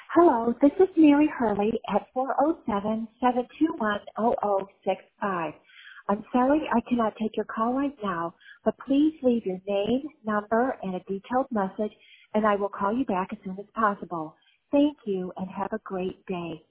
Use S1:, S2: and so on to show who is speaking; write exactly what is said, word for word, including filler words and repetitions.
S1: Hello, this is Mary Hurley at four oh seven, seven two one, zero zero six five. I'm sorry I cannot take your call right now, but please leave your name, number, and a detailed message, and I will call you back as soon as possible. Thank you, and have a great day.